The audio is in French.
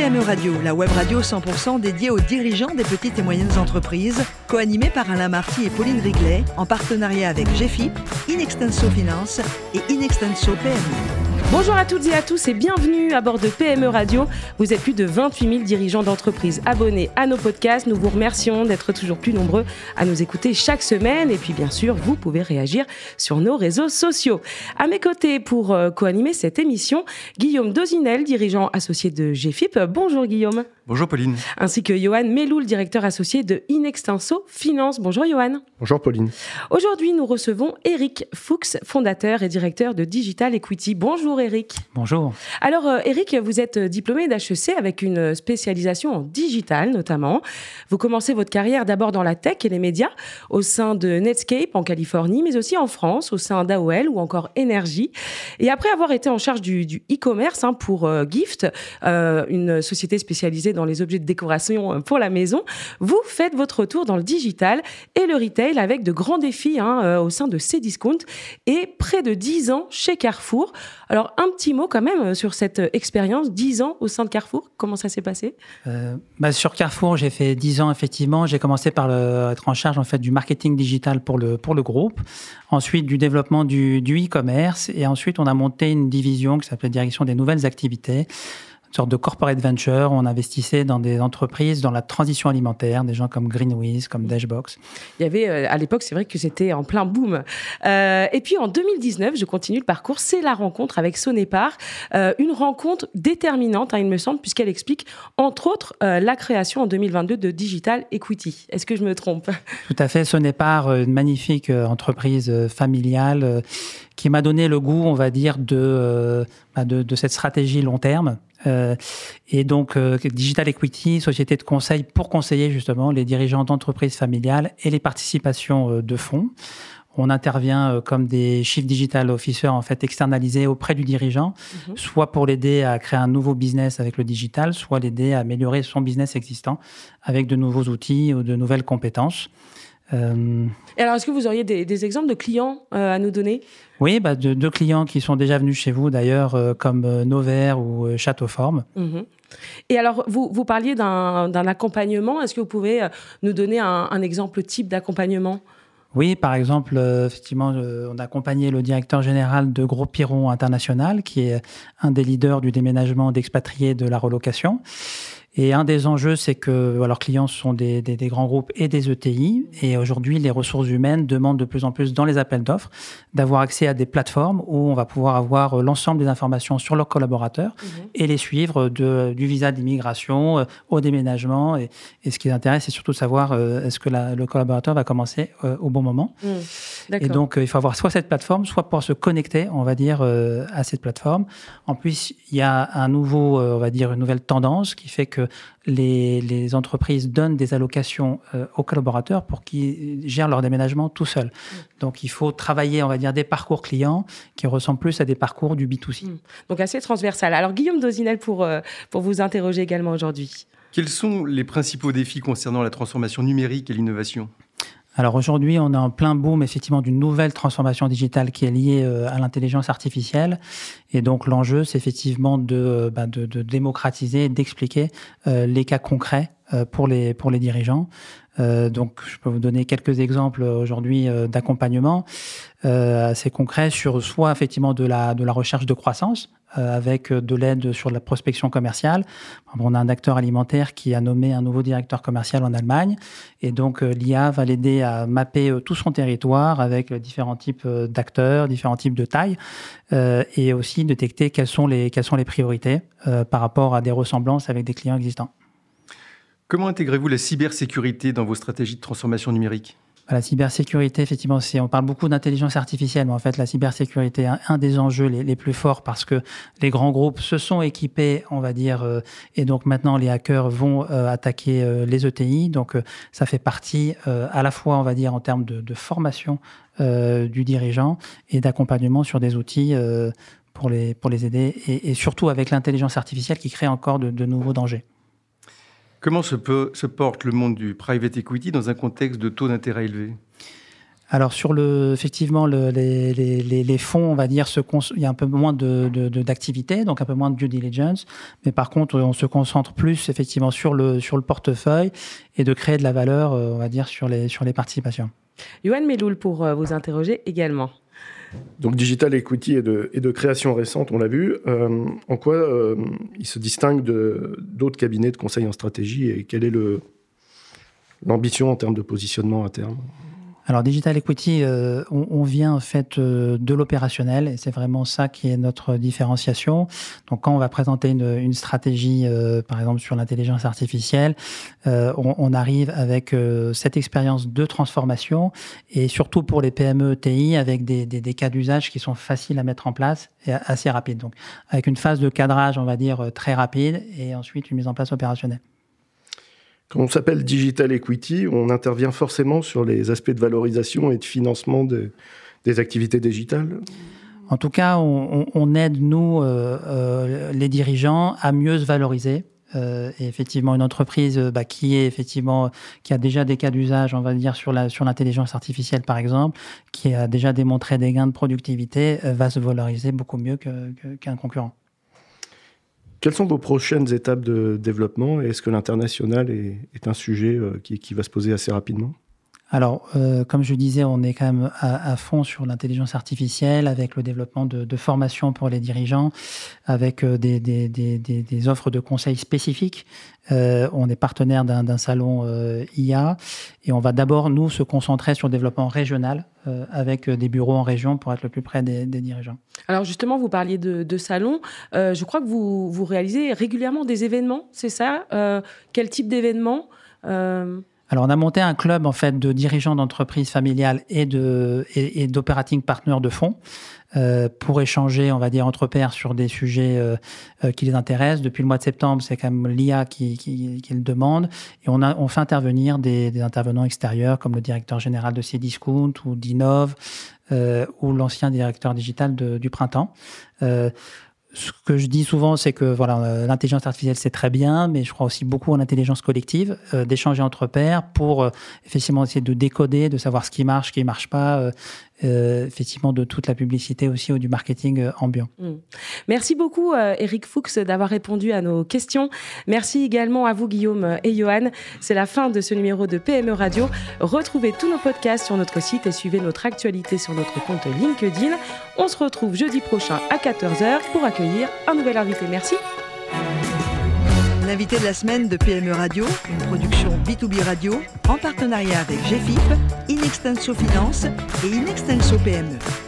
PME Radio, la web radio 100% dédiée aux dirigeants des petites et moyennes entreprises, co-animée par Alain Marty et Pauline Riglet, en partenariat avec GFIP, Inextenso Finance et Inextenso PME. Bonjour à toutes et à tous et bienvenue à bord de PME Radio. Vous êtes plus de 28 000 dirigeants d'entreprises abonnés à nos podcasts. Nous vous remercions d'être toujours plus nombreux à nous écouter chaque semaine. Et puis bien sûr, vous pouvez réagir sur nos réseaux sociaux. À mes côtés pour co-animer cette émission, Guillaume Dozinel, dirigeant associé de GFIP. Bonjour Guillaume. Bonjour Pauline. Ainsi que Johan Meloul, directeur associé de Inextenso Finance. Bonjour Johan. Bonjour Pauline. Aujourd'hui, nous recevons Eric Fuchs, fondateur et directeur de Digital Equity. Bonjour Eric. Bonjour. Alors Eric, vous êtes diplômé d'HEC avec une spécialisation en digital notamment. Vous commencez votre carrière d'abord dans la tech et les médias au sein de Netscape en Californie, mais aussi en France au sein d'AOL ou encore Énergie. Et après avoir été en charge du e-commerce pour Gift, une société spécialisée dans les objets de décoration pour la maison, vous faites votre retour dans le digital et le retail avec de grands défis au sein de Cdiscount et près de 10 ans chez Carrefour. Alors, un petit mot quand même sur cette expérience, 10 ans au sein de Carrefour. Comment ça s'est passé ? Sur Carrefour, j'ai fait 10 ans, effectivement. J'ai commencé par être en charge en fait, du marketing digital pour le groupe. Ensuite, du développement du e-commerce. Et ensuite, on a monté une division qui s'appelait Direction des nouvelles activités. Sorte de corporate venture, on investissait dans des entreprises dans la transition alimentaire, des gens comme Greenwiz, comme Dashbox. Il y avait, à l'époque, c'est vrai que c'était en plein boom. Et puis en 2019, je continue le parcours, c'est la rencontre avec Sonepar, une rencontre déterminante, il me semble, puisqu'elle explique, entre autres, la création en 2022 de Digital Equity. Est-ce que je me trompe ? Tout à fait, Sonepar, une magnifique entreprise familiale qui m'a donné le goût, on va dire, de cette stratégie long terme. Et donc, Digital Equity, société de conseil pour conseiller justement les dirigeants d'entreprises familiales et les participations de fonds. On intervient comme des Chief Digital Officers en fait externalisés auprès du dirigeant, soit pour l'aider à créer un nouveau business avec le digital, soit l'aider à améliorer son business existant avec de nouveaux outils ou de nouvelles compétences. Et alors, est-ce que vous auriez des exemples de clients à nous donner ? Oui, deux clients qui sont déjà venus chez vous d'ailleurs, comme Nover ou Châteauforme. Et alors, vous parliez d'un accompagnement. Est-ce que vous pouvez nous donner un exemple type d'accompagnement ? Oui, par exemple, effectivement, on a accompagné le directeur général de Gros Piron International, qui est un des leaders du déménagement d'expatriés de la relocation. Et un des enjeux, c'est que leurs clients sont des grands groupes et des ETI. Et aujourd'hui, les ressources humaines demandent de plus en plus, dans les appels d'offres, d'avoir accès à des plateformes où on va pouvoir avoir l'ensemble des informations sur leurs collaborateurs et les suivre du visa d'immigration au déménagement. Et ce qui les intéresse, c'est surtout de savoir est-ce que le collaborateur va commencer au bon moment. Et donc, il faut avoir soit cette plateforme, soit pouvoir se connecter, on va dire, à cette plateforme. En plus, il y a une nouvelle tendance qui fait que les entreprises donnent des allocations aux collaborateurs pour qu'ils gèrent leur déménagement tout seuls. Donc, il faut travailler, on va dire, des parcours clients qui ressemblent plus à des parcours du B2C. Donc, assez transversal. Alors, Guillaume Dozinel, pour vous interroger également aujourd'hui. Quels sont les principaux défis concernant la transformation numérique et l'innovation ? Alors aujourd'hui, on est en plein boom effectivement d'une nouvelle transformation digitale qui est liée à l'intelligence artificielle. Et donc l'enjeu, c'est effectivement de démocratiser, d'expliquer les cas concrets pour les dirigeants. Donc je peux vous donner quelques exemples aujourd'hui d'accompagnement assez concrets sur soit effectivement de la recherche de croissance avec de l'aide sur la prospection commerciale. On a un acteur alimentaire qui a nommé un nouveau directeur commercial en Allemagne et donc l'IA va l'aider à mapper tout son territoire avec différents types d'acteurs, différents types de tailles et aussi détecter quelles sont les priorités par rapport à des ressemblances avec des clients existants. Comment intégrez-vous la cybersécurité dans vos stratégies de transformation numérique ? La cybersécurité, effectivement, on parle beaucoup d'intelligence artificielle, mais en fait, la cybersécurité est un des enjeux les plus forts parce que les grands groupes se sont équipés, on va dire, et donc maintenant, les hackers vont attaquer les ETI. Donc, ça fait partie à la fois, on va dire, en termes de formation du dirigeant et d'accompagnement sur des outils pour les aider et surtout avec l'intelligence artificielle qui crée encore de nouveaux dangers. Comment se porte le monde du private equity dans un contexte de taux d'intérêt élevés ? Alors effectivement, les fonds, on va dire, il y a un peu moins d'activité, donc un peu moins de due diligence. Mais par contre, on se concentre plus effectivement sur le portefeuille et de créer de la valeur, on va dire, sur les participations. Yoann Meloul pour vous interroger également. Donc Digital Equity est de création récente, on l'a vu. En quoi il se distingue d'autres cabinets de conseil en stratégie et quelle est l'ambition en termes de positionnement à terme ? Alors Digital Equity, on vient en fait de l'opérationnel et c'est vraiment ça qui est notre différenciation. Donc quand on va présenter une stratégie, par exemple sur l'intelligence artificielle, on arrive avec cette expérience de transformation et surtout pour les PME TI avec des cas d'usage qui sont faciles à mettre en place et assez rapides. Donc avec une phase de cadrage, on va dire très rapide et ensuite une mise en place opérationnelle. Quand on s'appelle Digital Equity, on intervient forcément sur les aspects de valorisation et de financement des activités digitales. En tout cas, on aide, nous, les dirigeants, à mieux se valoriser. Et effectivement, une entreprise qui a déjà des cas d'usage, on va dire, sur l'intelligence artificielle, par exemple, qui a déjà démontré des gains de productivité, va se valoriser beaucoup mieux qu'un concurrent. Quelles sont vos prochaines étapes de développement et est-ce que l'international est un sujet qui va se poser assez rapidement ? Alors, comme je disais, on est quand même à fond sur l'intelligence artificielle avec le développement de formation pour les dirigeants, avec des offres de conseils spécifiques. On est partenaire d'un salon IA et on va d'abord, nous, se concentrer sur le développement régional avec des bureaux en région pour être le plus près des dirigeants. Alors justement, vous parliez de salons. Je crois que vous réalisez régulièrement des événements, c'est ça ? Quel type d'événements ? Alors, on a monté un club en fait de dirigeants d'entreprises familiales et d'operating partners de fonds pour échanger, on va dire, entre pairs sur des sujets qui les intéressent. Depuis le mois de septembre, c'est quand même l'IA qui le demande. Et on fait intervenir des intervenants extérieurs comme le directeur général de Cdiscount ou d'Innov ou l'ancien directeur digital du Printemps. Ce que je dis souvent, c'est que l'intelligence artificielle, c'est très bien, mais je crois aussi beaucoup en l'intelligence collective, d'échanger entre pairs pour effectivement essayer de décoder, de savoir ce qui marche pas, effectivement de toute la publicité aussi ou du marketing ambiant. Merci beaucoup Eric Fuchs d'avoir répondu à nos questions. Merci également à vous Guillaume et Yoann. C'est la fin de ce numéro de PME Radio. Retrouvez tous nos podcasts sur notre site et suivez notre actualité sur notre compte LinkedIn. On se retrouve jeudi prochain à 14h pour accueillir un nouvel invité. Merci. L'invité de la semaine de PME Radio, une production B2B Radio en partenariat avec GFIP, Inextenso Finance et Inextenso PME.